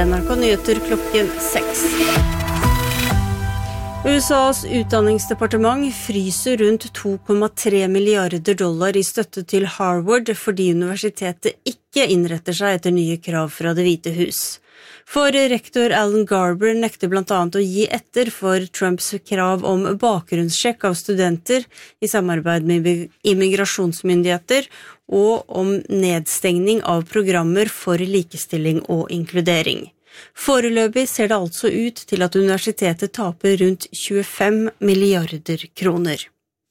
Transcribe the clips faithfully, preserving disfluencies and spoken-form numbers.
N R K Nyheter klokken seks. U S A's utdanningsdepartement fryser rundt to komma tre milliarder dollar i støtte til Harvard fordi universitetet ikke innretter seg etter nye krav fra Det hvite hus. For rektor Alan Garber nekter blant annet å gi etter for Trumps krav om bakgrunnssjekk av studenter i samarbeid med immigrasjonsmyndigheter og om nedstengning av programmer for likestilling og inkludering. Foreløpig ser det altså ut til at universitetet taper rundt tjuefem milliarder kroner.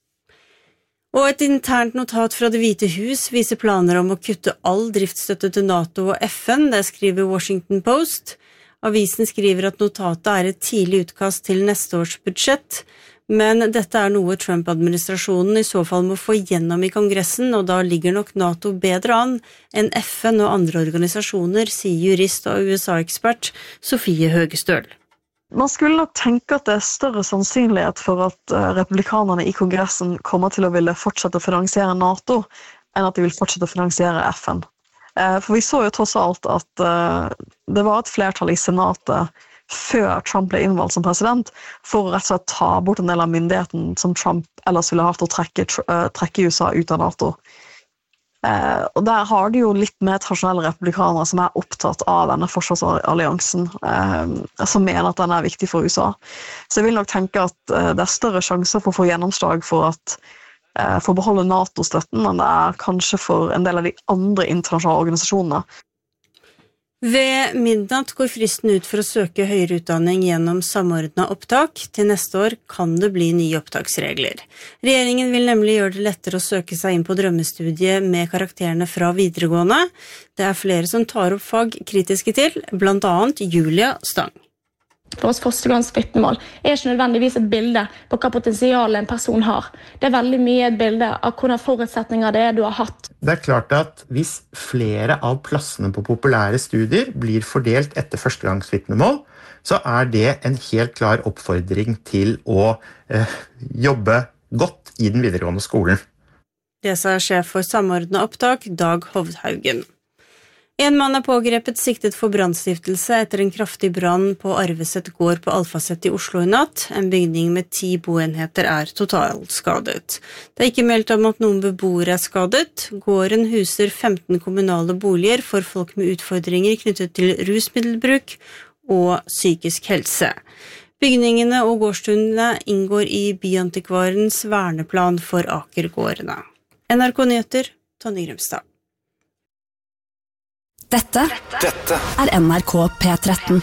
Og et internt notat fra Det hvite hus viser planer om å kutte all driftsstøtte til NATO og F N, det skriver Washington Post. Avisen skriver at notatet er et tidlig utkast til neste års budsjett, men dette er noe Trump-administrasjonen i så fall må få gjennom i Kongressen, og da ligger nok NATO bedre an enn F N og andre organisasjoner, sier jurist og U S A-ekspert Sofie Høgestøl. Man skulle nok tenke at det er større sannsynlighet for at republikanerne i Kongressen kommer til å ville fortsette å finansiere NATO, enn at de vil fortsette å finansiere F N. For vi så jo tross alt at det var et flertall i senatet før Trump ble innvalgt som president, for å rett og slett ta bort en del av myndigheten som Trump ellers ville hatt å trekke, trekke U S A ut av NATO. Eh, og der har de jo litt mer tradisjonelle republikanere som er opptatt av denne forsvarsalliansen, eh, som mener at den er viktig for U S A. Så jeg vil nok tenke at eh, det er større sjanser for å få gjennomslag for at eh, for å beholde NATO-støtten enn det er kanskje for en del av de andre internasjonale organisasjonene. Ved midnatt går fristen ut for å søke høyere utdanning gjennom samordnet opptak. Til neste år kan det bli nye opptaksregler. Regjeringen vil nemlig gjøre det lettere å søke seg inn på drømmestudiet med karakterene fra videregående. Det er flere som tar opp fag kritiske til, blant annet Julia Stang. For oss førstegangsvitnemål er ikke nødvendigvis et bilde på hva potensial en person har. Det er veldig mye et bilde av hvordan forutsetninger det er du har hatt. Det er klart at hvis flere av plassene på populære studier blir fordelt etter førstegangsvitnemål, så er det en helt klar oppfordring til å eh, jobbe godt i den videregående skolen. Det sa sjef for samordnet opptak, Dag Hovdhaugen. En mann er pågrepet siktet for brannstiftelse etter en kraftig brann på Arveset gård på Alfaset i Oslo i natt. En bygning med ti boenheter er totalt skadet. Det er ikke meldt om at noen beboere er skadet. Gården huser femten kommunale boliger for folk med utfordringer knyttet til rusmiddelbruk og psykisk helse. Bygningene og gårdstundene inngår i Byantikvarens verneplan for Akergårdene. N R K Nyheter, Tonje Grimstad. Dette, Dette er N R K P tretten.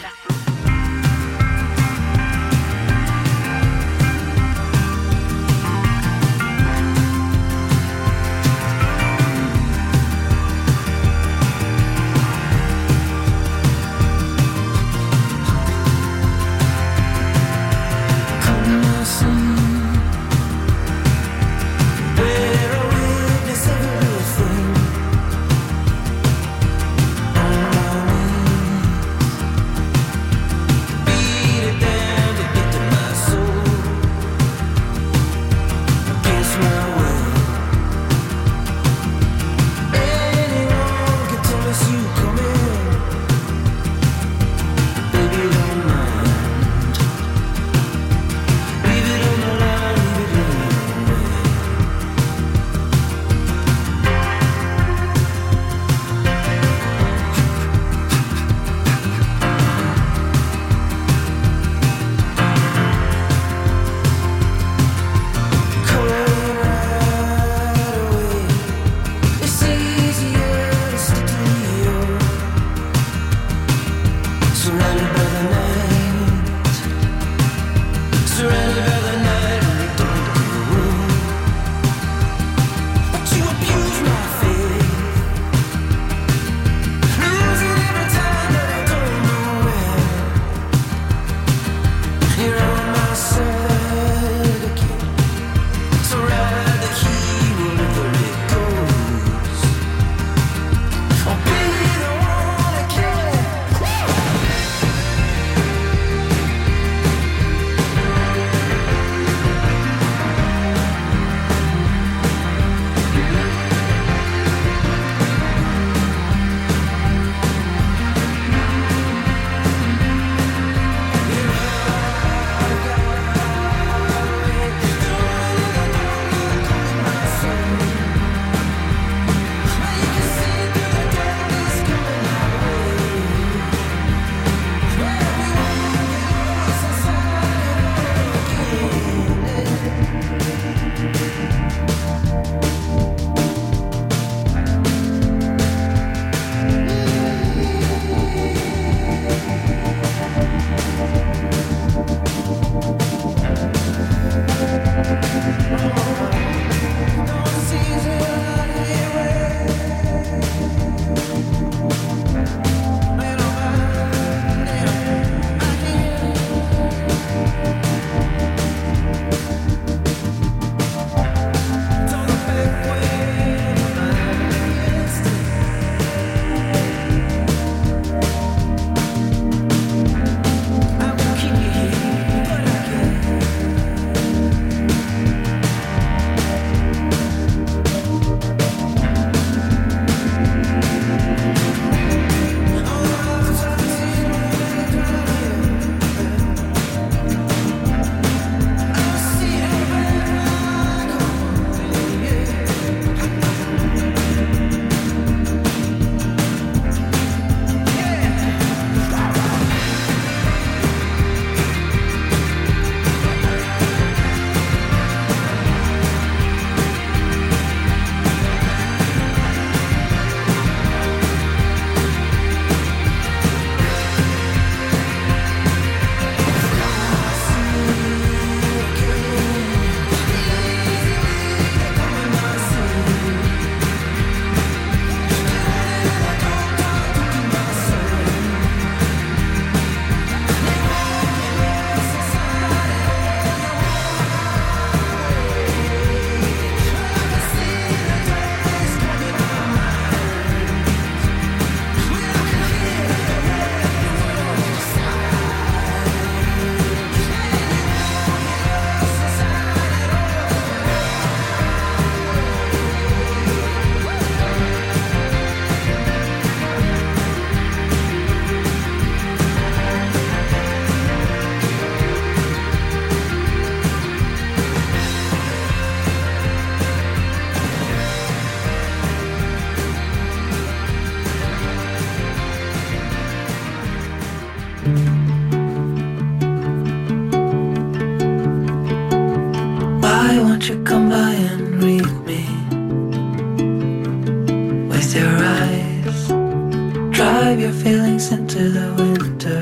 with your eyes. Drive your feelings into the winter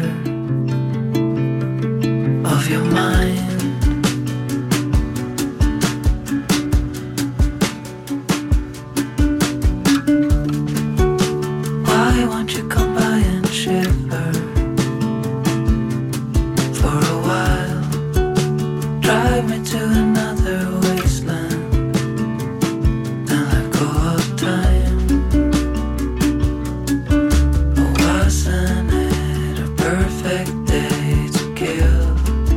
of your mind. Why won't you come by and shiver for a while? Drive me to another wasteland and let go of time. Oh, wasn't it a perfect day to kill?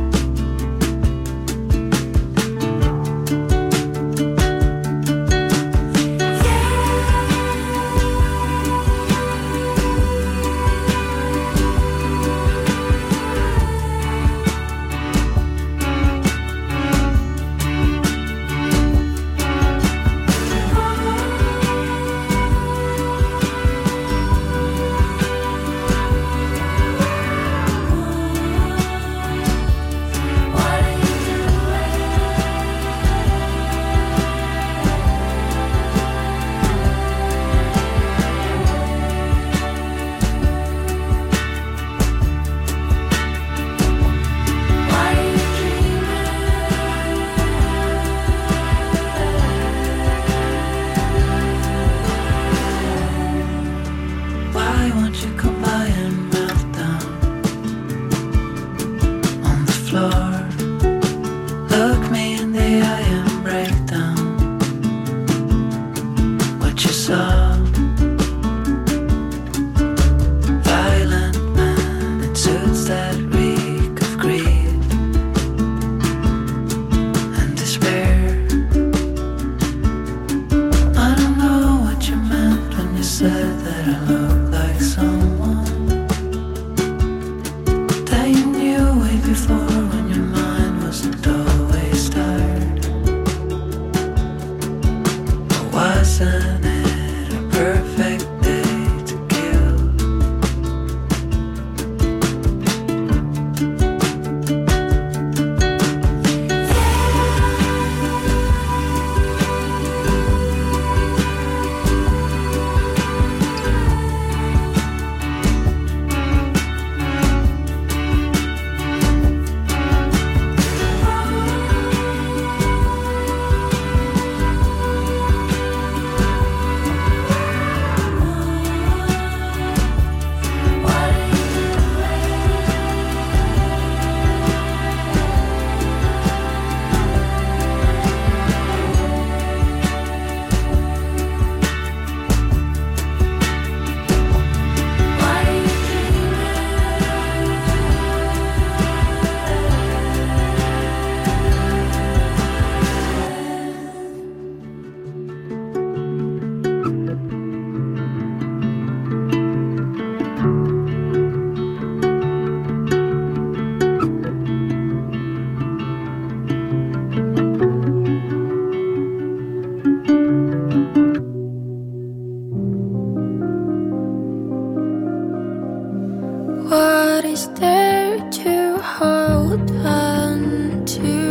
Why won't you come by and melt down on the floor? Look me in the eye and break down what you saw. Violent man in suits that reek of greed and despair. I don't know what you meant when you said that I look like someone that you knew way before, when your mind wasn't always tired. Or wasn't it a perfect day to kill? What is there to hold on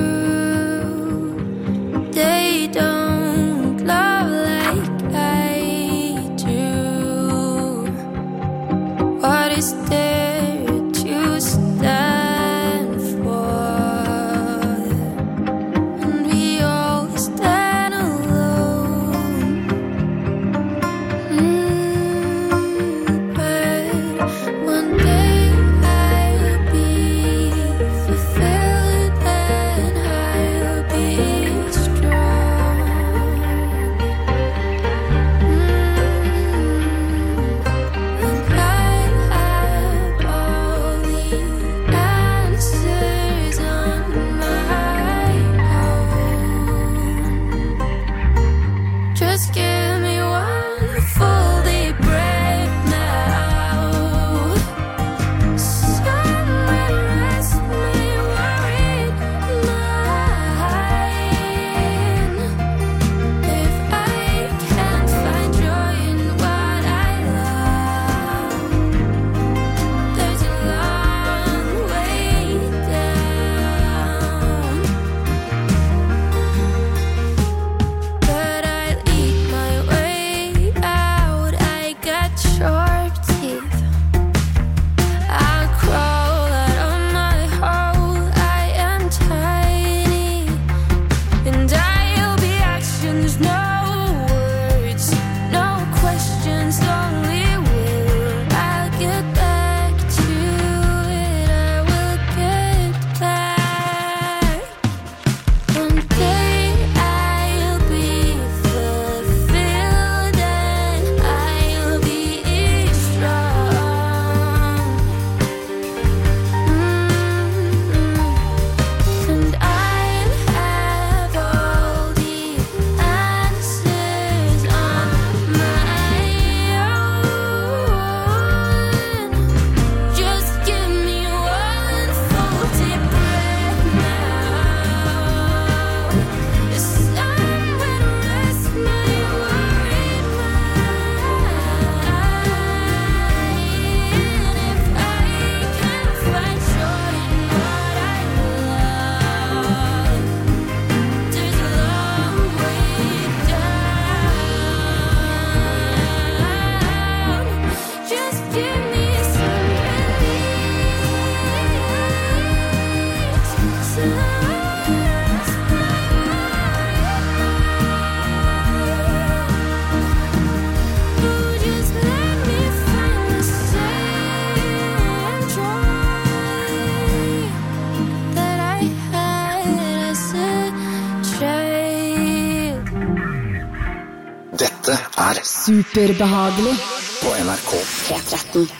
to? They don't love like I do. What is there to stand for? And we all stand alone. Mm, but one day I'll be fulfilled. Superbehagelig på N R K P tretten.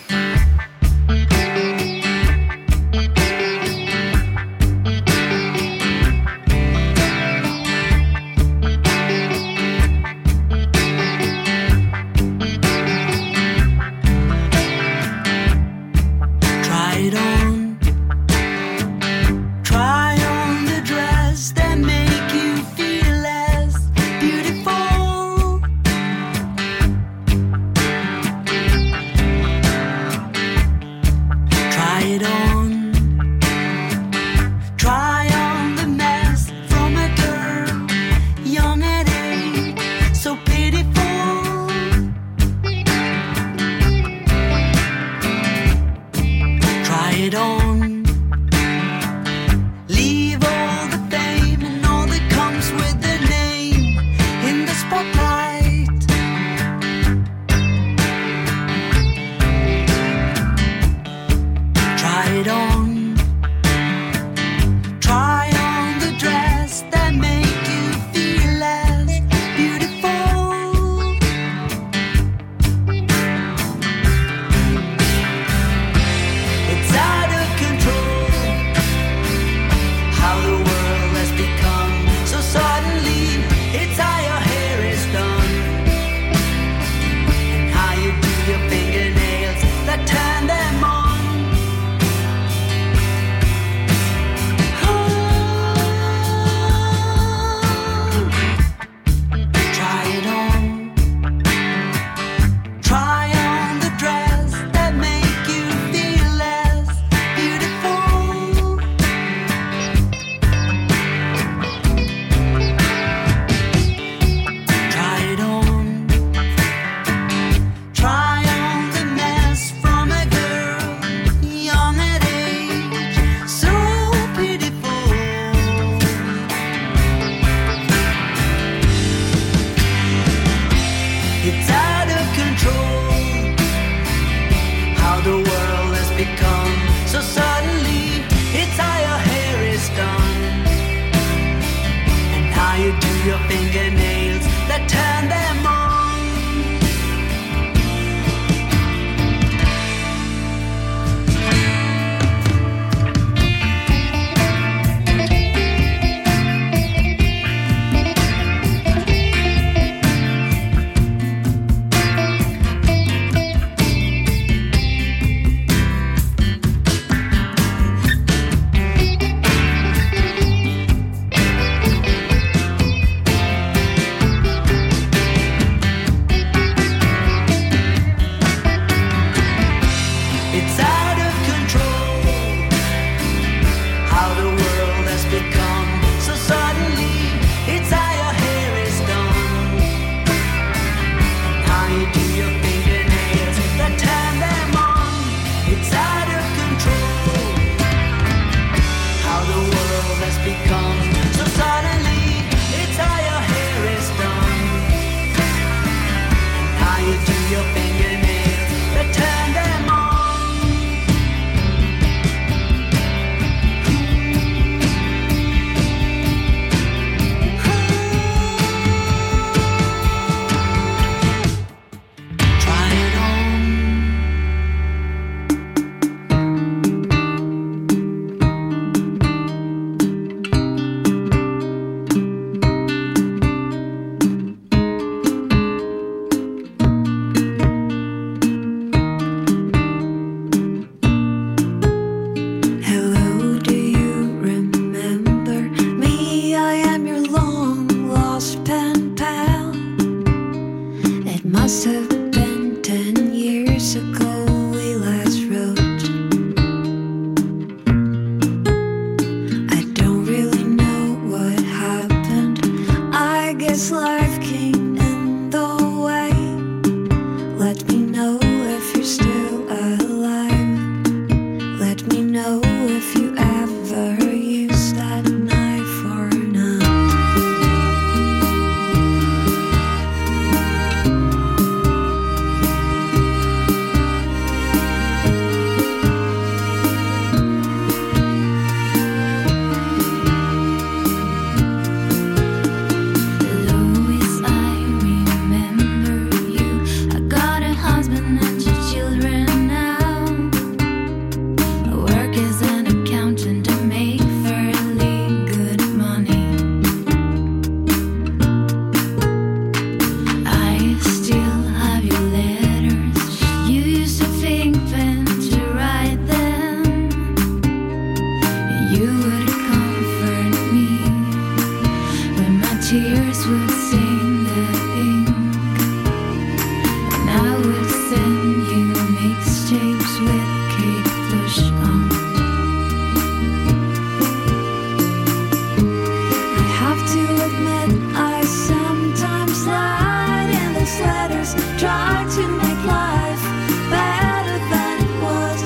try to make life better than it was.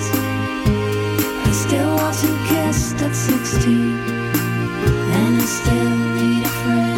I still wasn't kissed at sixteen, and I still need a friend.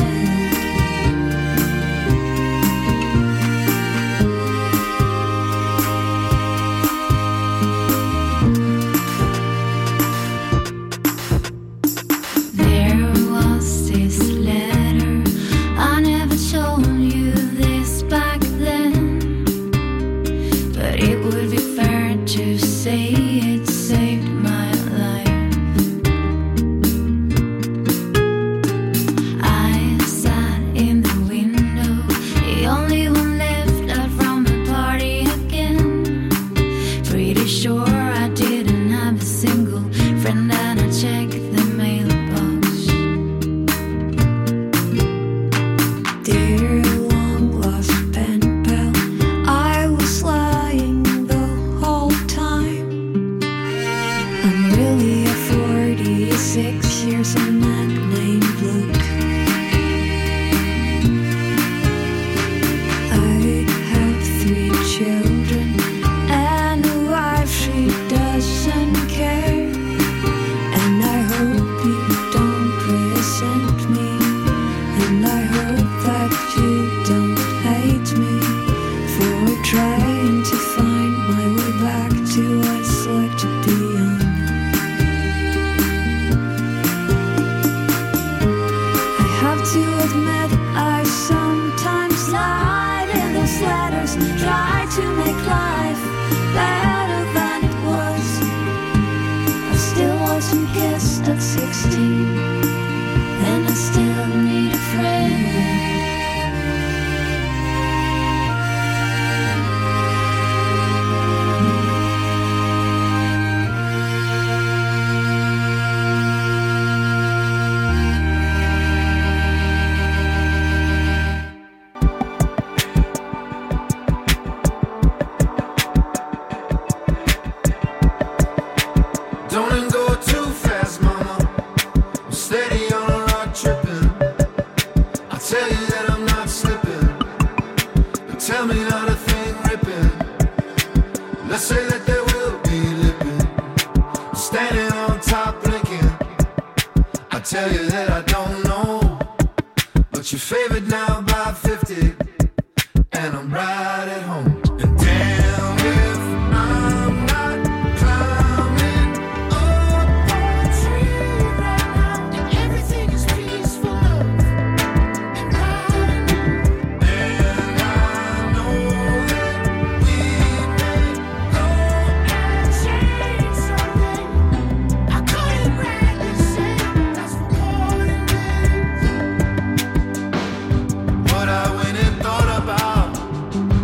What I went and thought about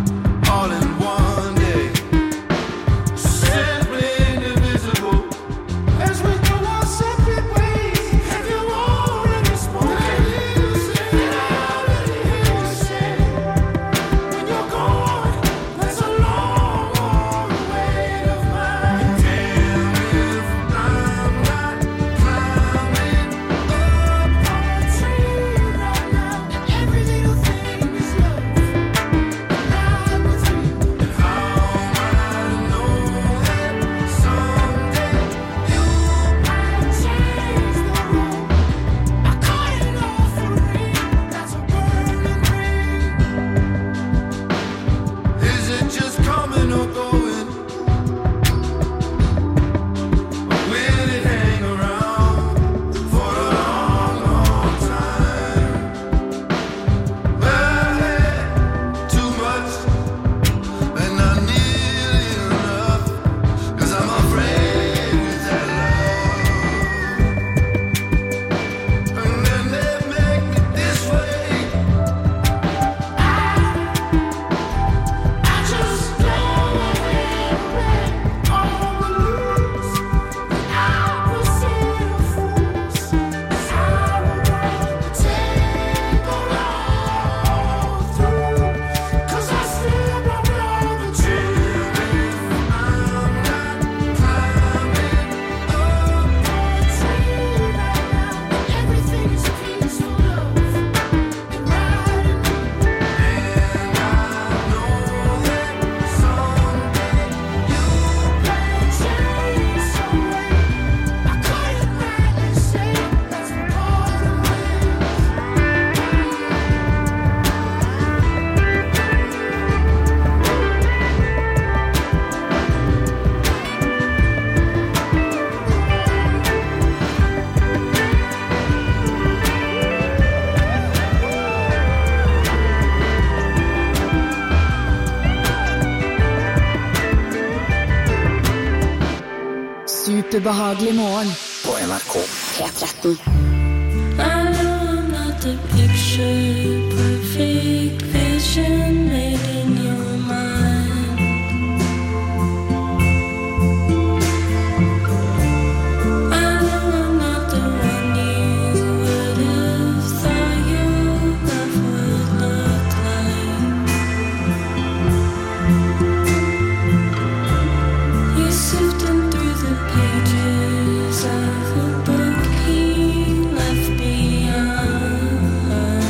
Ubehagelig morgen på N R K P tretten. I know I'm not the picture perfect vision made in your mind. I know I'm not the one you would have thought your love would look like. You're sifting through the pages of a book he left behind.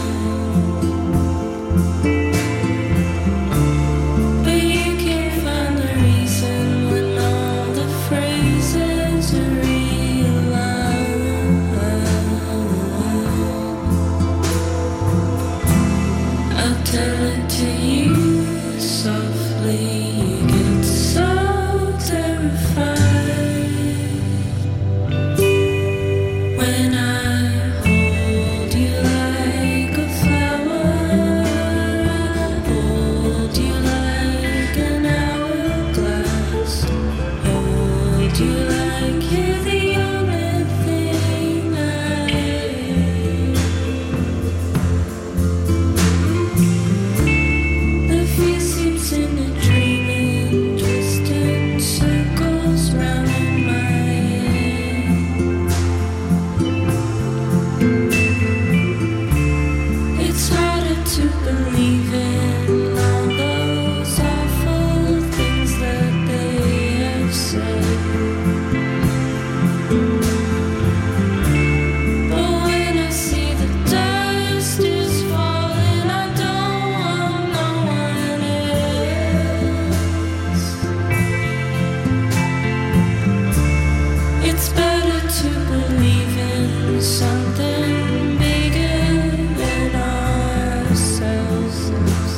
But you can't find the reason when all the phrases are realigned. I'll tell it to you softly. You get so terrified when I hold you like a flower. I hold you like an hourglass. Hold you like you're the only thing I am. The fear seeps in a dream and twisting circles round in my head. It's harder to believe in all those awful things that they have said. But when I see the dust is falling, I don't want no one else. It's better to believe in something bigger than ourselves.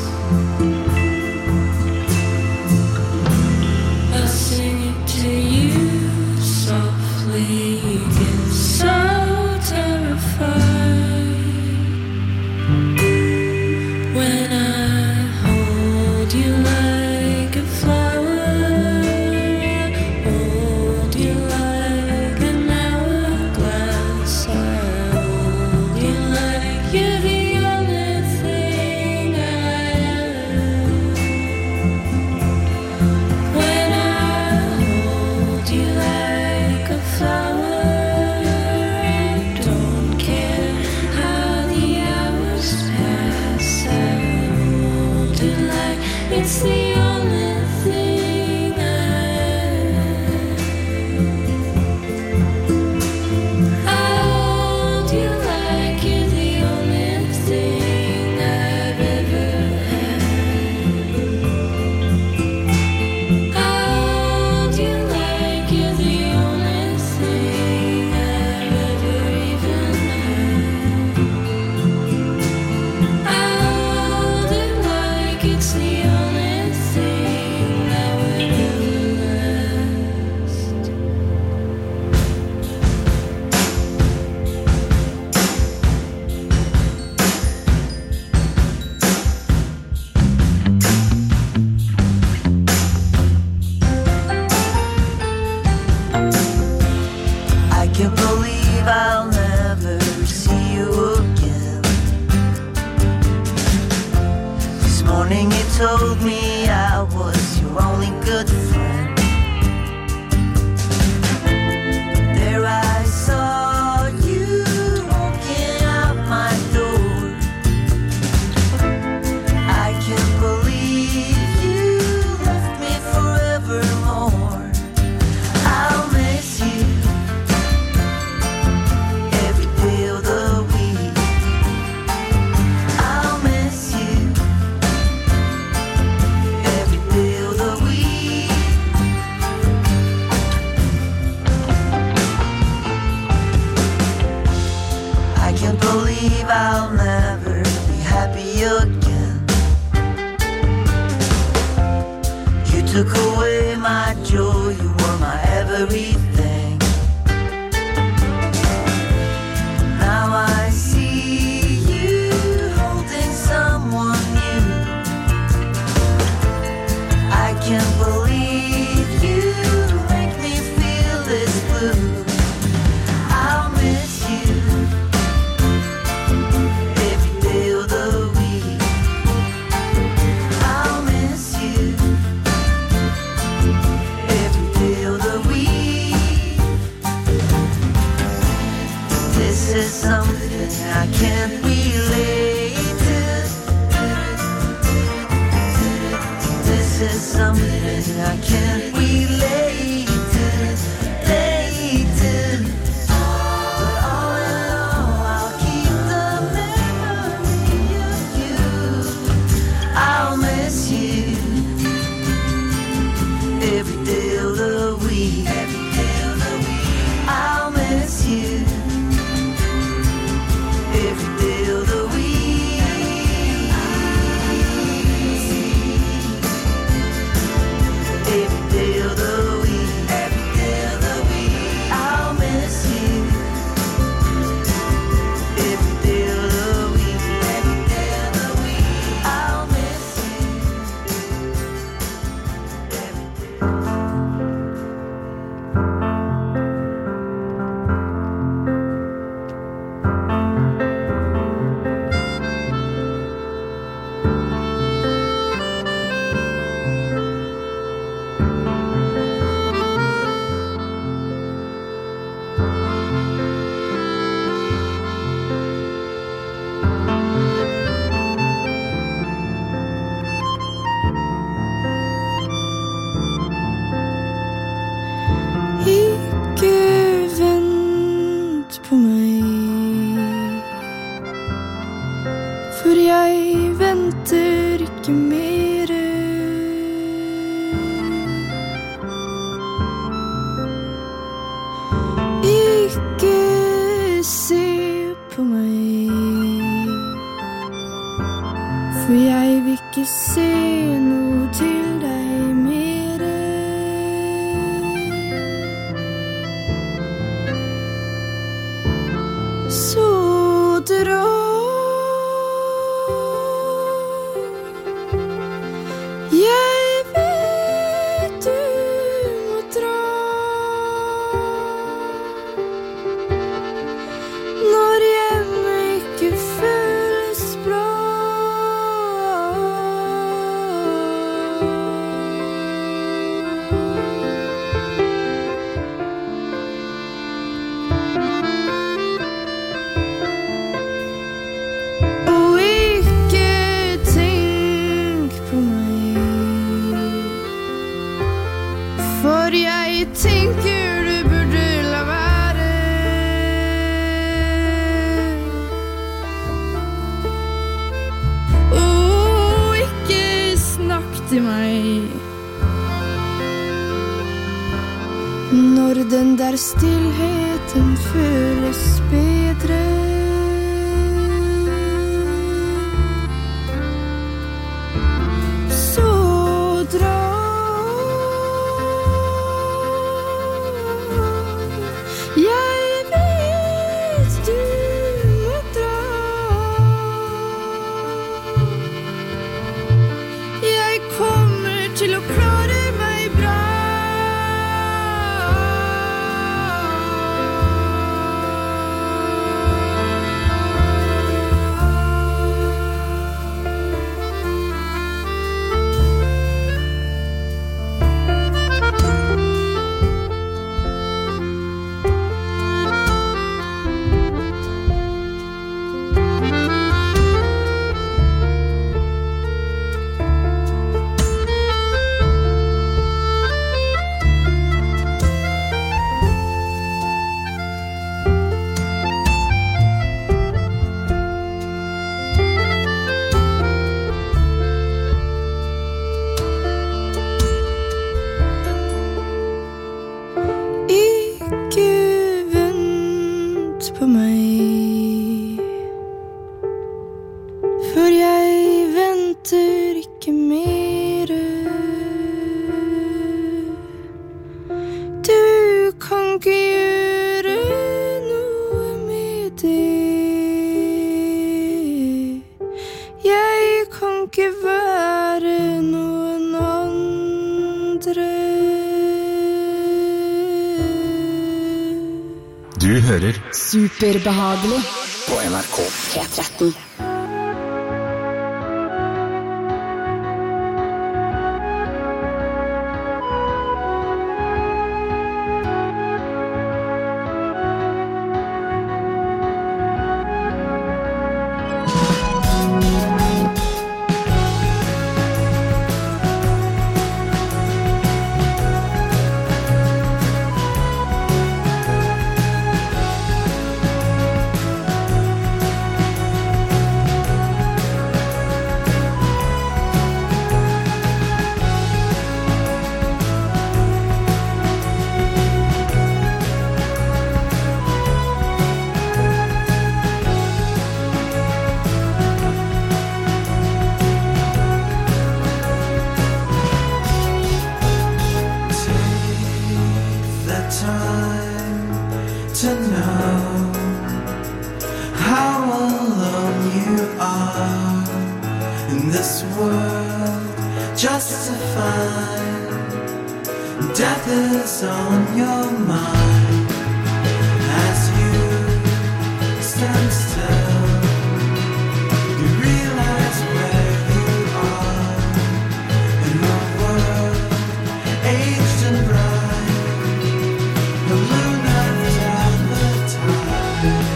I'll sing it to you softly. You get so terrified when I hold you like a flower. Hold you like an hourglass. I hold you like you're the only thing I am. When I hold you like a flower, I don't care how the hours pass. I hold you like it's the only thing I am. I hold you like you're the only thing I've ever had. I hold you like you're the only thing I've ever even had. I hold it like it's the only thing that would ever last. I can't believe I'll never see you again. This morning you told me I was your only good friend. There I saw you walking out my door. I can't believe you left me forevermore. I'll miss you every day of the week. I'll miss you every day of the week. I can't believe I'll never be happy again. You took away my joy, you were my everything. Now I see you holding someone new. I can't believe you make me feel this blue. to something I can't relate to, relate to. But all in all, I'll keep the memory of you. I'll miss you every day of the week. Every day of the week. I'll miss you every day of the week. Every day of the week. Every day of the week. I'll miss you every day of the week. Every day of the week. I'll miss you every day. Ikke vent på meg, for jeg venter ikke mere. Ikke se på meg, for jeg vil ikke se noe til deg mere. Så dra. Jeg vet du må dra. Når hjemme ikke føles bra. Og ikke tenk på meg, for jeg tenker du burde la være. Og ikke snakk til meg når den der stillheten føles bedre. Så dra. Jeg vet du må dra. Jeg kommer til å klare meg bra. Ikke vent på meg, for jeg venter ikke mere. Du kan ikke gjøre noe med det. Jeg kan ikke være noen andre. Du hører Superbehagelig på N R K. P tretten. to find death is on your mind as you stand still. You realize where you are in a world aged and bright, the moon after the tide.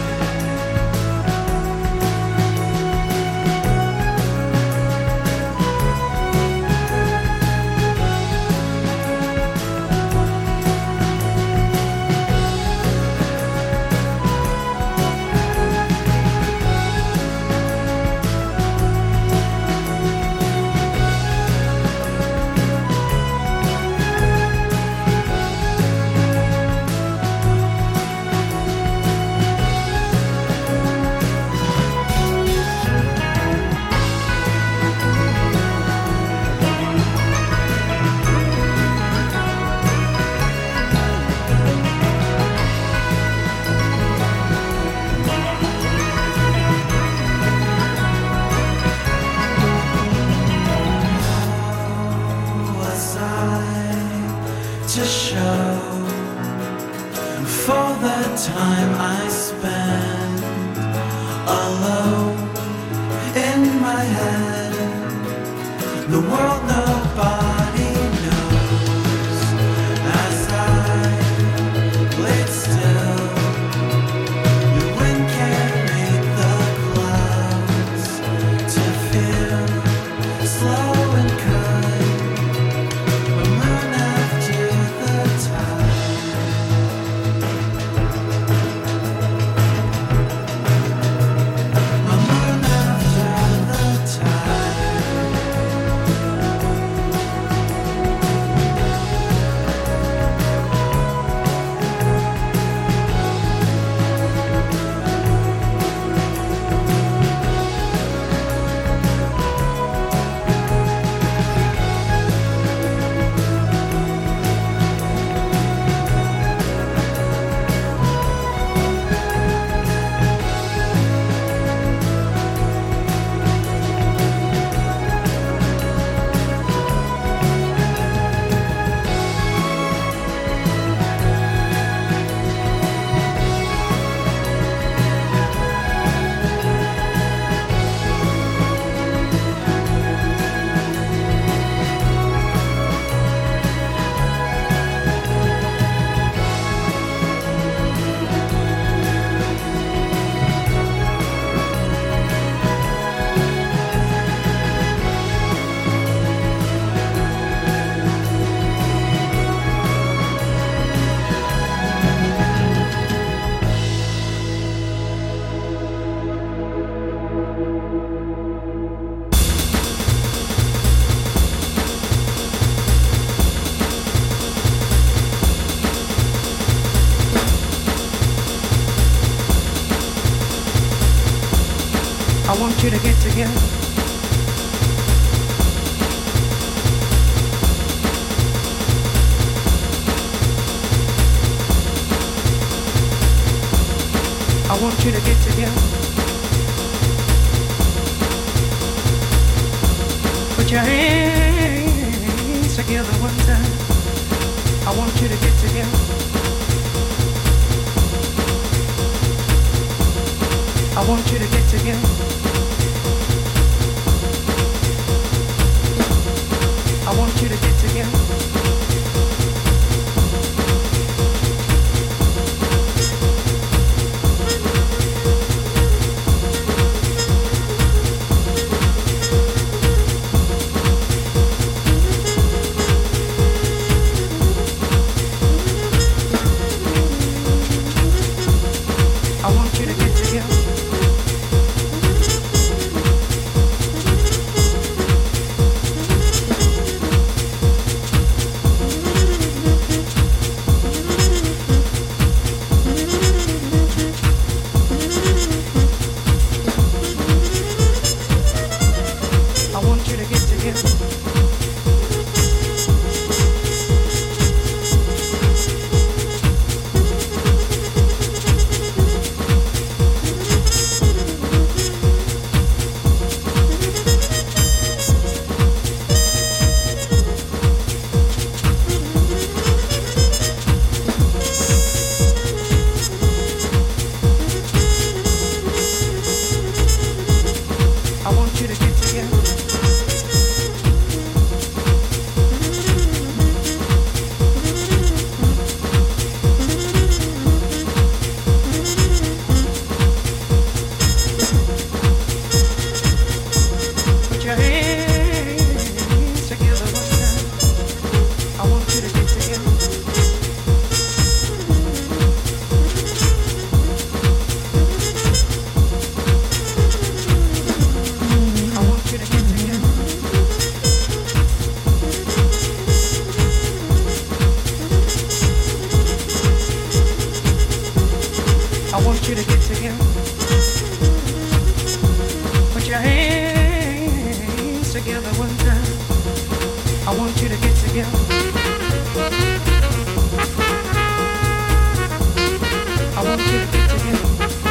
Was I to show for the time I spent alone in my head, the world nobody knows, as I laid still. Your wind carried the clouds to feel slow and kind, a moon after the tide. A moon after the tide. I want you to get together. I want you to get together. Put your hands together one time. I want you to get together. I want you to get together. I want you to get together. I want you to get together. together one time. I want you to get together. I want you to get together.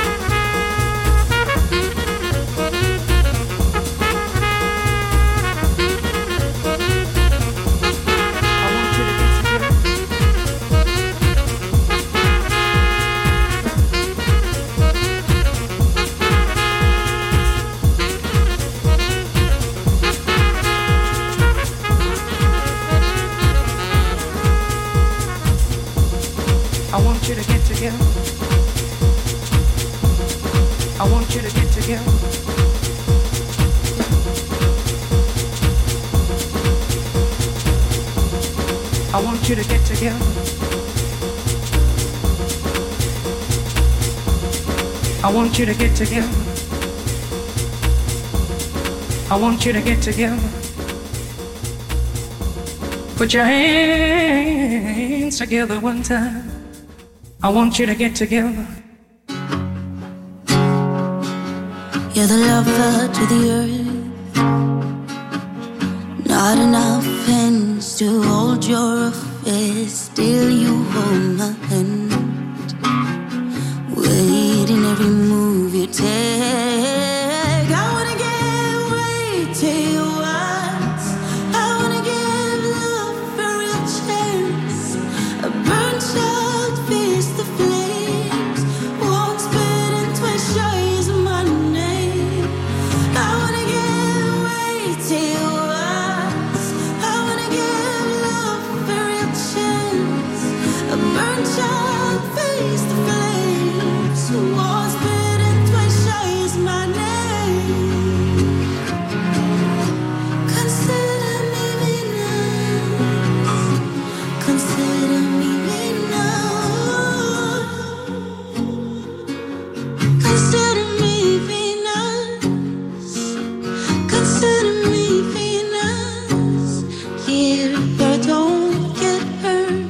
I want you to get together. I want you to get together. I want you to get together. I want you to get together. I want you to get together. Put your hands together one time. I want you to get together. You're the lover to the earth. Not enough hands to hold your affairs. Still you hold my hand. Wait in every move you take. I wanna give way to your words. I wanna give love a real chance. A burnt child face the flames. Once bitten, twice shy is my name. I wanna give way to your words. I wanna give love a real chance. A burnt child face the flames. Once bitten, twice shy is my name. Consider me Venus. Consider me Venus. Consider me Venus. Consider me Venus. Here, but don't get hurt.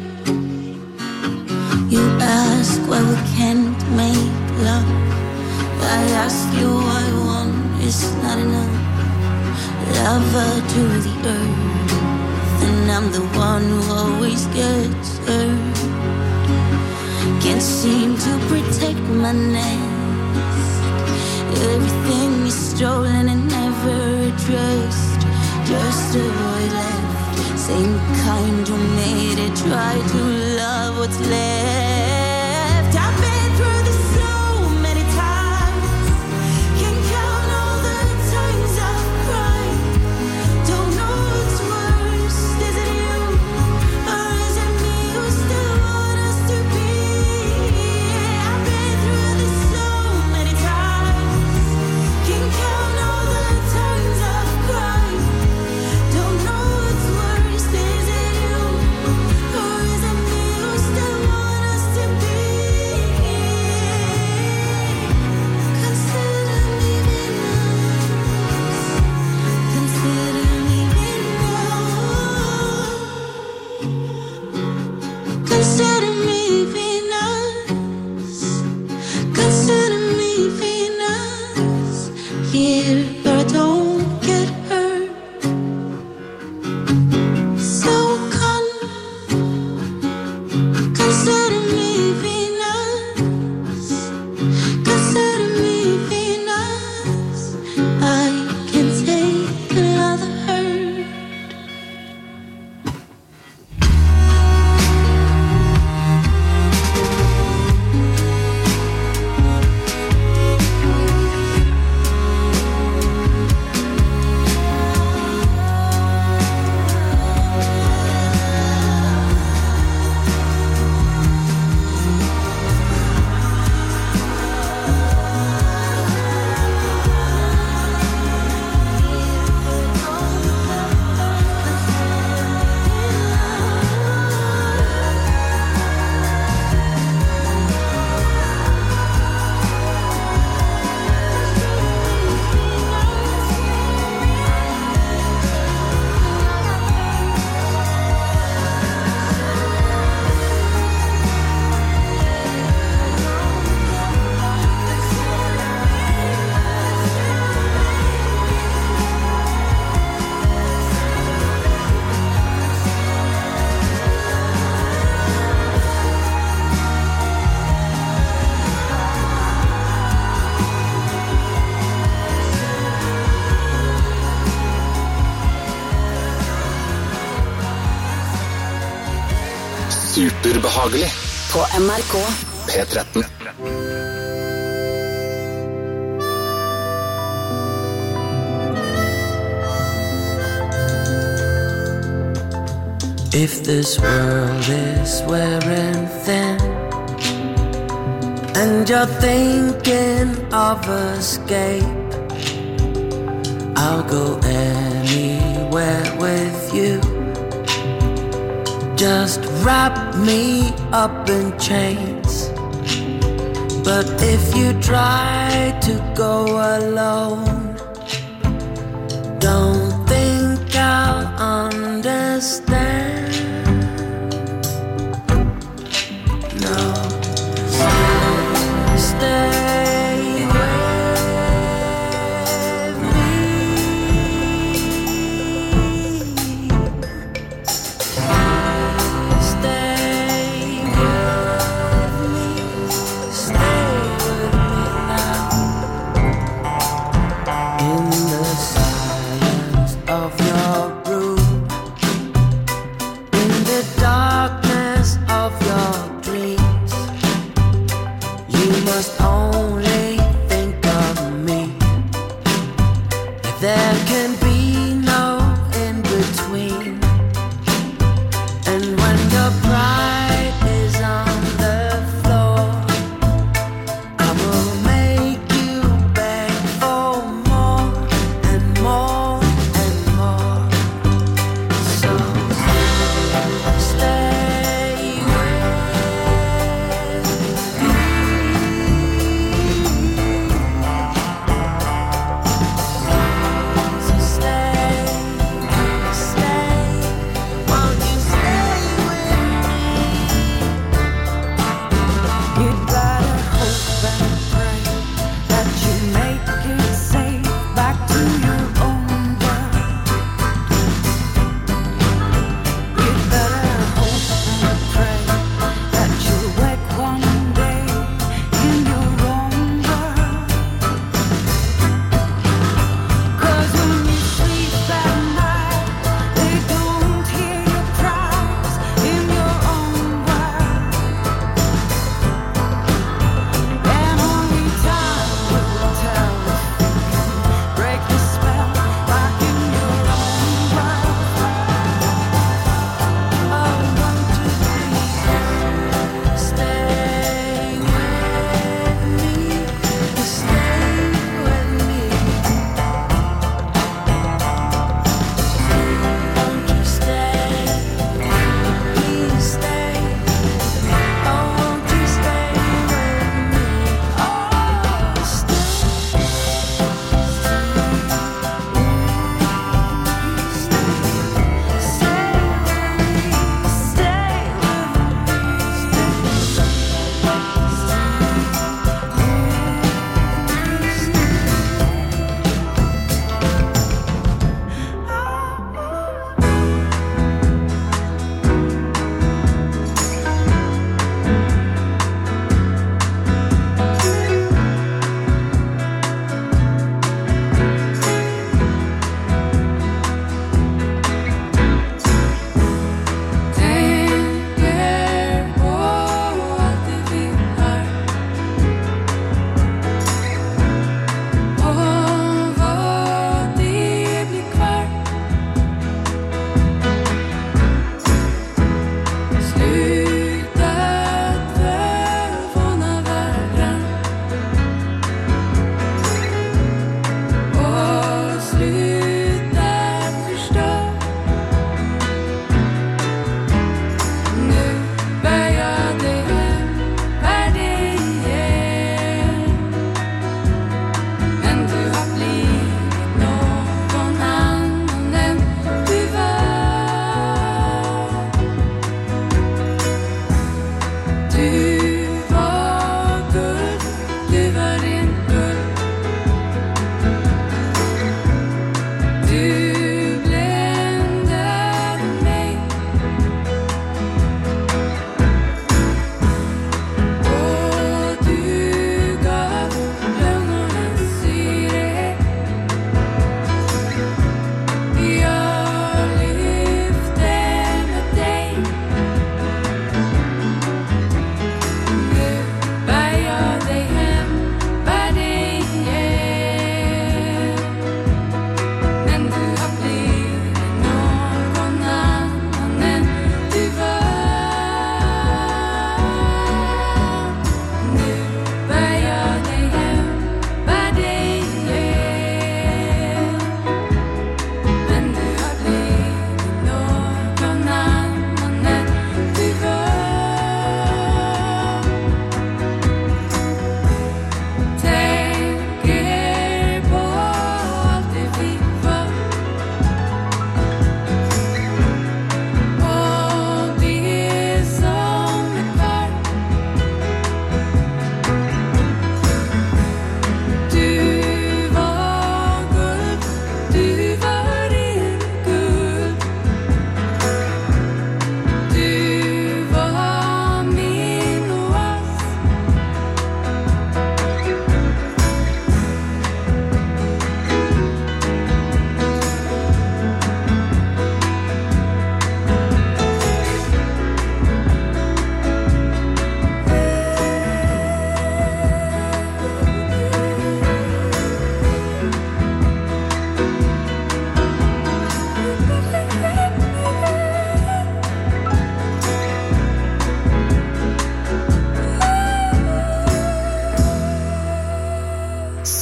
You ask why we can't make love. I ask you why one is not enough. Lover to the earth, and I'm the one who always gets hurt. Can't seem to protect my nest. Everything is stolen and never addressed. Just a boy left, same kind who made it. Try to love what's left. I've been through this so many times. Can't count all the times I've cried. Don't know what's worse. Is it you or is it me who still want us to be? I've been through this so many times. Can't count all the times I've cried. Don't know what's worse. Is it you or is it me who still want us to be? Consider me Venus. Consider me Venus. Consider me Venus. Consider me Venus. Here, but don't get hurt. So come, consider me Venus. Consider me Venus. I can take another hurt. Superbehagelig På N R K. P tretten. If this world is wearing thin and you're thinking of escape, I'll go anywhere with you. Just wrap me up in chains. But if you try to go alone, don't think I'll understand. No, stay, stay with me. Stay with me. Stay with me now. In the silence of your room,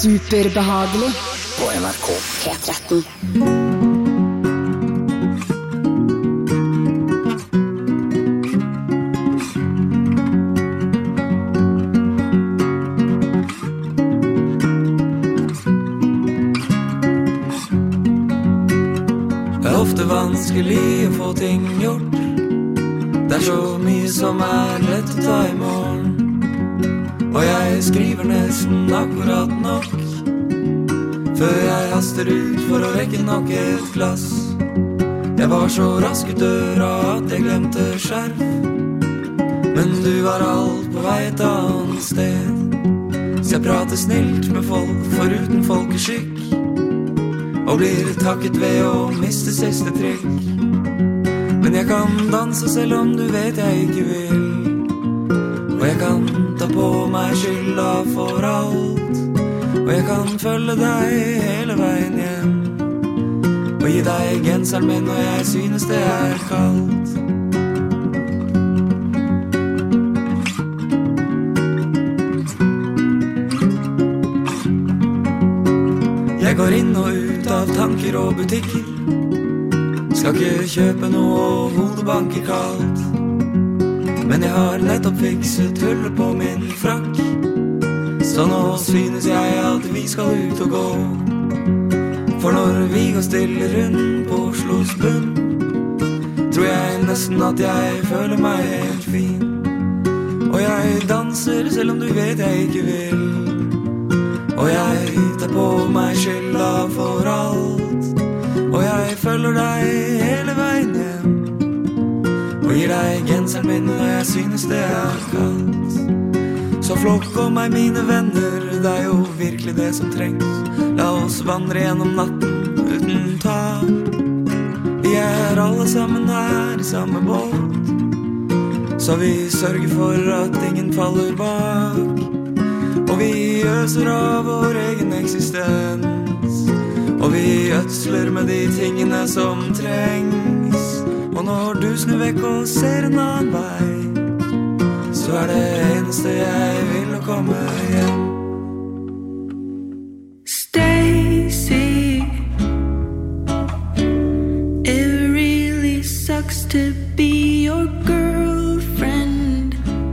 Superbehagelig På N R K P tretten. Det er ofte vanskelig å få ting gjort. Det er så mye som er lett å ta i morgen. Og jeg skriver nesten akkurat nok før jeg haster ut for å rekke nok et glass. Jeg var så rask ut døra at jeg glemte skjerf. Men du var alt på vei et annet sted. Så jeg prater snilt med folk foruten folkeskikk, og blir takket ved å miste siste trikk. Men jeg kan danse selv om du vet jeg ikke vil, og jeg kan ta på meg skylda for alt, og jeg kan følge deg hele veien hjem, og gi deg genseren min når jeg synes det er kaldt. Jeg går inn og ut av tanker og butikker, skal ikke kjøpe noe og hodet banker kaldt. Men jeg har nettopp fikset hullet på min frakk, så nå synes jeg at vi skal ut og gå. For når vi går stille rundt på Oslos bunn, tror jeg nesten at jeg føler meg helt fin. Og jeg danser selv om du vet jeg ikke vil, og jeg tar på meg skylda for alt, og jeg følger deg hele veien hjem, og gir deg genseren min når jeg synes det er kaldt. Så flokk om meg mine venner, det er jo virkelig det som trengs. La oss vandre gjennom natten uten tak. Vi er alle sammen her i samme båt, så vi sørger for at ingen faller bak. Og vi øser av vår egen eksistens, og vi ødsler med de tingene som trengs. Og når du snur vekk og ser en annen vei, så er det eneste jeg vil å komme hjem. Stacy, it really sucks to be your girlfriend.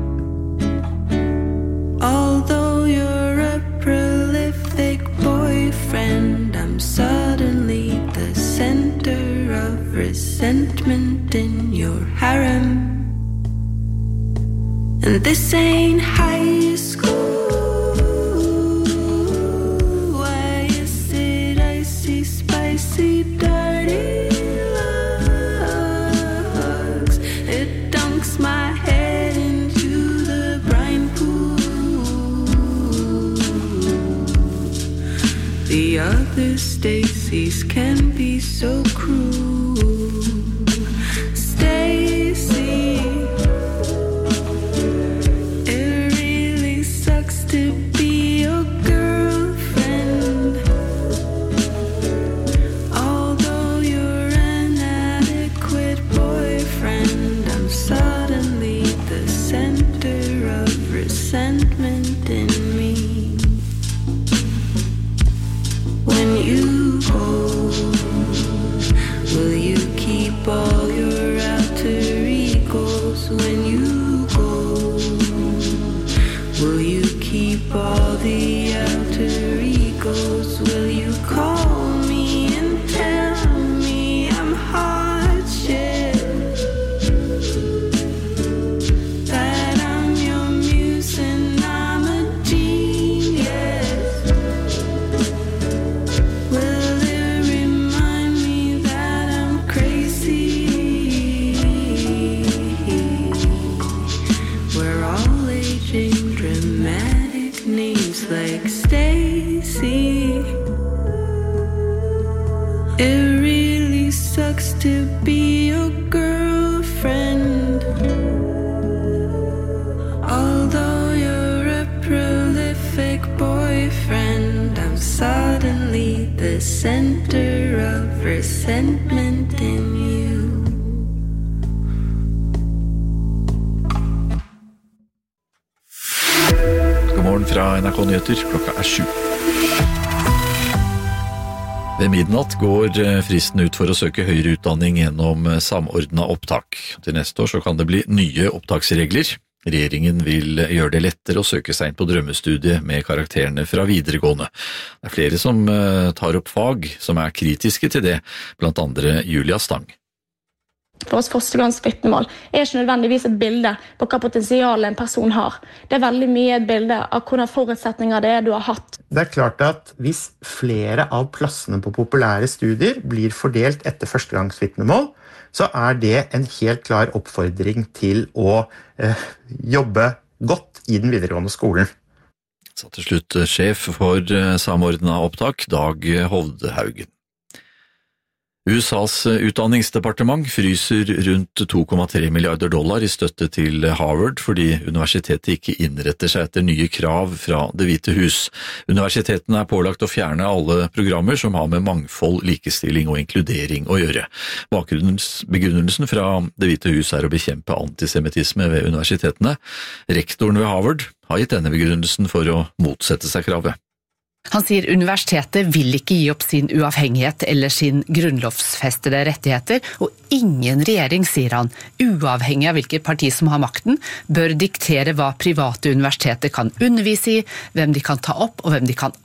Although you're a prolific boyfriend, I'm suddenly the center of resentment in your harem. And this ain't high school. Why is it icy, spicy, dirty looks? It dunks my head into the brine pool. The other Stacys can be so cruel. Stacy, it really sucks to be your girlfriend. Although you're an adequate boyfriend, I'm suddenly the center of resentment in me. When you go, will you keep all your alter egos? When you go, will you keep all the alter egos? Will you call me and tell me I'm hot shit? That I'm your muse and I'm a genius? Will it remind me that I'm crazy? We're all aging dramatic names like Stacy. It really sucks to be your girlfriend. Although you're a prolific boyfriend, I'm suddenly the center of resentment in you. God morgen fra N R K Nyheter, klokka er sju. Ved midnatt går fristen ut for å søke høyere utdanning gjennom samordnet opptak. Til neste år så kan det bli nye opptaksregler. Regjeringen vil gjøre det lettere å søke seg inn på drømmestudiet med karakterene fra videregående. Det er flere som tar opp fag som er kritiske til det, blant andre Julia Stang. For oss førstegangsvitnemål er ikke nødvendigvis et bilde på hva potensial en person har. Det er veldig mye et bilde av hvordan forutsetninger det er du har hatt. Det er klart at hvis flere av plassene på populære studier blir fordelt etter førstegangsvitnemål, så er det en helt klar oppfordring til å eh, jobbe godt i den videregående skolen. Så til slutt sjef for samordnet opptak, Dag Hovdehaugen. U S A's utdanningsdepartement fryser rundt to komma tre milliarder dollar i støtte til Harvard fordi universitetet ikke innretter seg etter nye krav fra Det hvite hus. Universitetene er pålagt å fjerne alle programmer som har med mangfold, likestilling og inkludering å gjøre. Begrunnelsen fra Det hvite hus er å bekjempe antisemittisme ved universitetene. Rektoren ved Harvard har gitt denne begrunnelsen for å motsette seg kravet. Han sier universitetet vil ikke gi opp sin uavhengighet eller sin grunnlovsfestede rettigheter, og ingen regjering, sier han, uavhengig av hvilket parti som har makten, bør diktere hva private universiteter kan undervise i, hvem de kan ta opp og hvem de kan